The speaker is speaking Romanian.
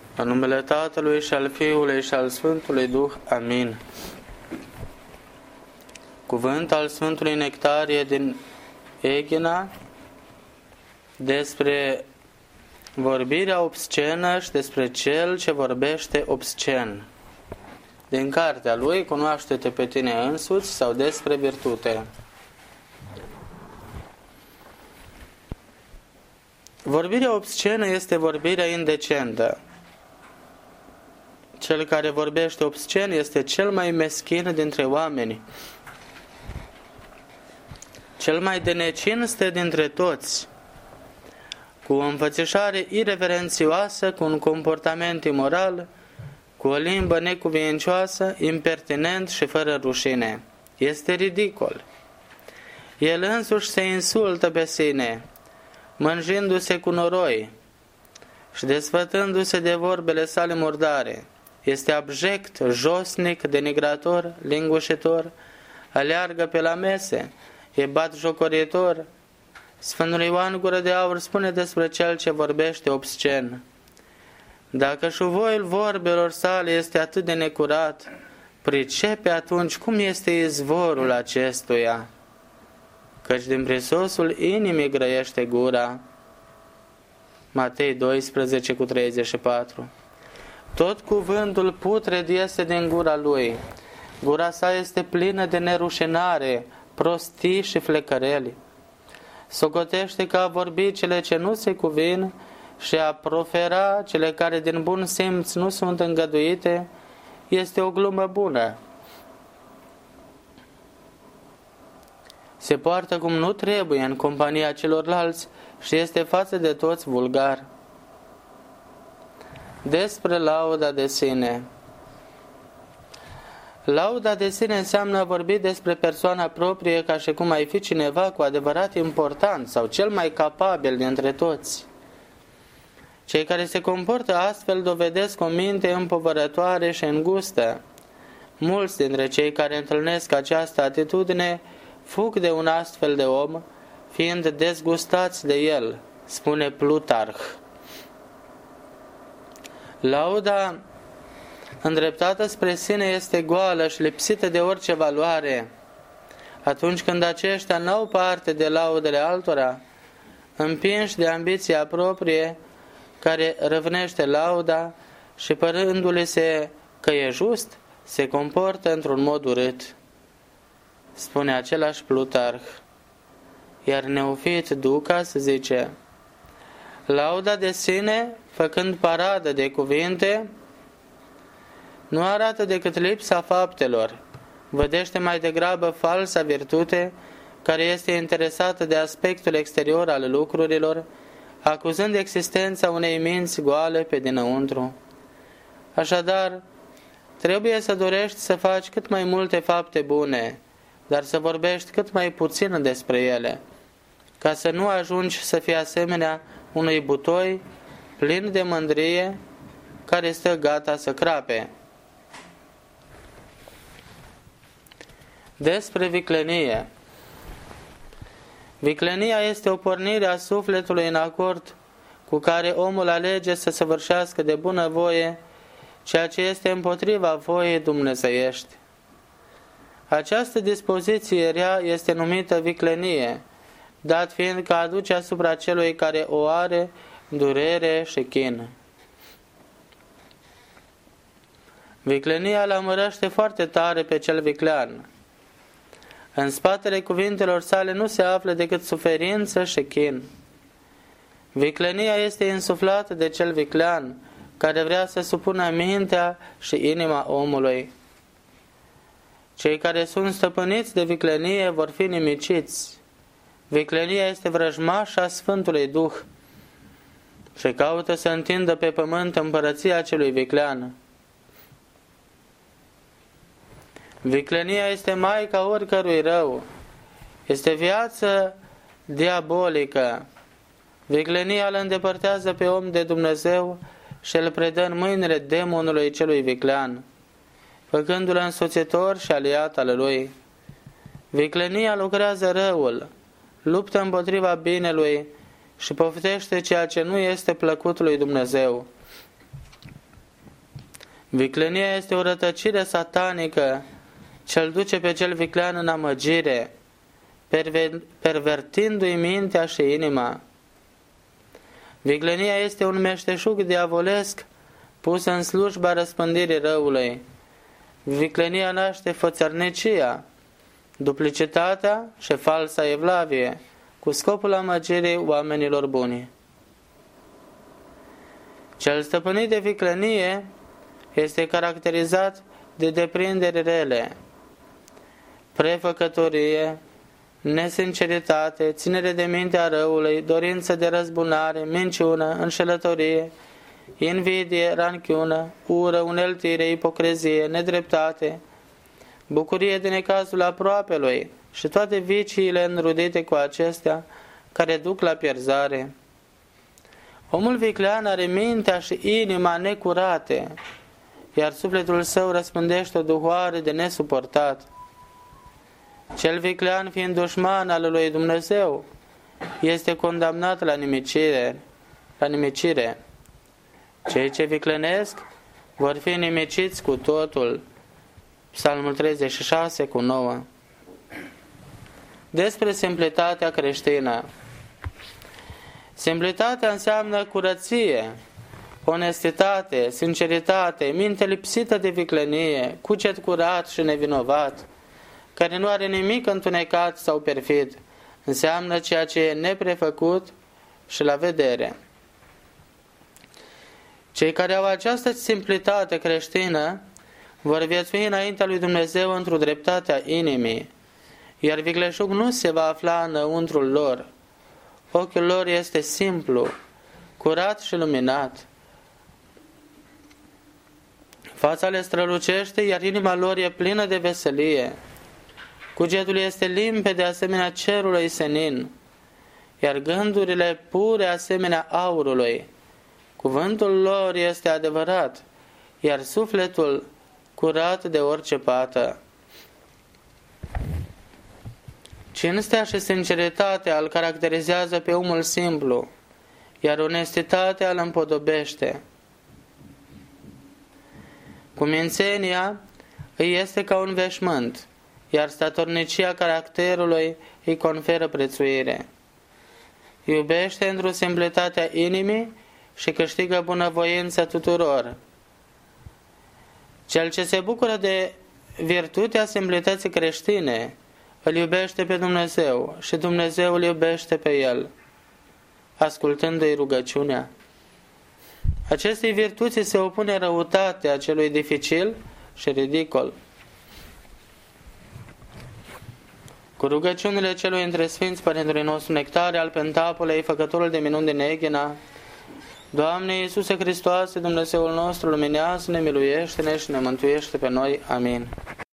În numele Tatălui și al Fiului și al Sfântului Duh. Amin. Cuvânt al Sfântului Nectarie din Egina despre vorbirea obscenă și despre cel ce vorbește obscen. Din cartea lui Cunoaște-te pe tine însuți sau despre virtute. Vorbirea obscenă este vorbirea indecentă. Cel care vorbește obscen este cel mai meschin dintre oameni, cel mai de necinste dintre toți, cu o înfățișare ireverențioasă, cu un comportament imoral, cu o limbă necuvincioasă, impertinent și fără rușine. Este ridicol. El însuși se insultă pe sine, mânjindu-se cu noroi și desfătându-se de vorbele sale murdare. Este abject, josnic, denigrator, lingușitor, aleargă pe la mese, e batjocoritor. Sfântul Ioan Gură de Aur spune despre cel ce vorbește obscen: dacă șuvoiul vorbelor sale este atât de necurat, pricepe atunci cum este izvorul acestuia, căci din prisosul inimii grăiește gura. Matei 12:34. Tot cuvântul putred iese din gura lui. Gura sa este plină de nerușinare, prostii și flecăreli. Socotește că a vorbi cele ce nu se cuvin și a profera cele care din bun simț nu sunt îngăduite este o glumă bună. Se poartă cum nu trebuie în compania celorlalți și este față de toți vulgar. Despre lauda de sine. Lauda de sine înseamnă a vorbi despre persoana proprie ca și cum ai fi cineva cu adevărat important sau cel mai capabil dintre toți. Cei care se comportă astfel dovedesc o minte împovărătoare și îngustă. Mulți dintre cei care întâlnesc această atitudine fug de un astfel de om, fiind dezgustați de el, spune Plutarh. Lauda îndreptată spre sine este goală și lipsită de orice valoare. Atunci când aceștia n-au parte de laudele altora, împinși de ambiția proprie, care răvnește lauda și părându-le se că e just, se comportă într-un mod urât, spune același Plutarh. Iar Neofit Ducas zice: lauda de sine, făcând paradă de cuvinte, nu arată decât lipsa faptelor, vădește mai degrabă falsa virtute, care este interesată de aspectul exterior al lucrurilor, acuzând existența unei minți goale pe dinăuntru. Așadar, trebuie să dorești să faci cât mai multe fapte bune, dar să vorbești cât mai puțin despre ele, ca să nu ajungi să fii asemenea unui butoi plin de mândrie care stă gata să crape. Despre viclenie. Viclenia este o pornire a sufletului în acord cu care omul alege să săvârșească de bună voie ceea ce este împotriva voiei dumnezeiești. Această dispoziție rea este numită viclenie, dat fiind că aduce asupra celui care o are durere și chin. Viclenia îl amărăște foarte tare pe cel viclean. În spatele cuvintelor sale nu se află decât suferință și chin. Viclenia este insuflată de cel viclean, care vrea să supună mintea și inima omului. Cei care sunt stăpâniți de viclenie vor fi nimiciți. Viclenia este vrăjmașa Sfântului Duh și caută să întindă pe pământ împărăția celui viclean. Viclenia este maica oricărui rău. Este viață diabolică. Viclenia îl îndepărtează pe om de Dumnezeu și îl predă în mâinile demonului celui viclean, făcându-l însoțitor și aliat al lui. Viclenia lucrează răul, luptă împotriva binelui și poftește ceea ce nu este plăcut lui Dumnezeu. Viclenia este o rătăcire satanică ce îl duce pe cel viclean în amăgire, pervertindu-i mintea și inima. Viclenia este un meșteșug diavolesc pus în slujba răspândirii răului. Viclenia naște fățărnicia, duplicitatea și falsa evlavie, cu scopul amăgirii oamenilor buni. Cel stăpânit de viclenie este caracterizat de deprinderi rele, prefăcătorie, nesinceritate, ținere de minte a răului, dorință de răzbunare, minciună, înșelătorie, invidie, ranchiună, ură, uneltire, ipocrezie, nedreptate, bucurie de necazul aproapelui și toate viciile înrudite cu acestea care duc la pierzare. Omul viclean are mintea și inima necurate, iar sufletul său răspândește o duhoare de nesuportat. Cel viclean, fiind dușman al lui Dumnezeu, este condamnat la nimicire. Cei ce viclenesc vor fi nimiciți cu totul. Psalmul 36 cu 9. Despre simplitatea creștină. Simplitatea înseamnă curăție, onestitate, sinceritate, minte lipsită de viclenie, cuget curat și nevinovat, care nu are nimic întunecat sau perfid. Înseamnă ceea ce e neprefăcut și la vedere. Cei care au această simplitate creștină vor viețui înaintea lui Dumnezeu într-o dreptatea inimii, iar vicleșug nu se va afla înăuntrul lor. Ochiul lor este simplu, curat și luminat. Fața le strălucește, iar inima lor e plină de veselie. Cugetul este limpede asemenea cerului senin, iar gândurile pure asemenea aurului. Cuvântul lor este adevărat, iar sufletul curat de orice pată. Cinstea și sinceritatea îl caracterizează pe omul simplu, iar onestitatea îl împodobește. Cumințenia îi este ca un veșmânt, iar statornicia caracterului îi conferă prețuire. Iubește într-o simplitatea inimii și câștigă bunăvoința tuturor. Cel ce se bucură de virtutea simplității creștine îl iubește pe Dumnezeu și Dumnezeu îl iubește pe el, ascultându-i rugăciunea. Acestei virtuți se opune răutatea celui dificil și ridicol. Cu rugăciunile celui între Sfinți Părintele nostru Nectare al Pentapolei, făcătorul de minuni din Eghina, Doamne Iisuse Hristoase, Dumnezeul nostru, luminează-ne, miluiește-ne și ne mântuiește pe noi. Amin.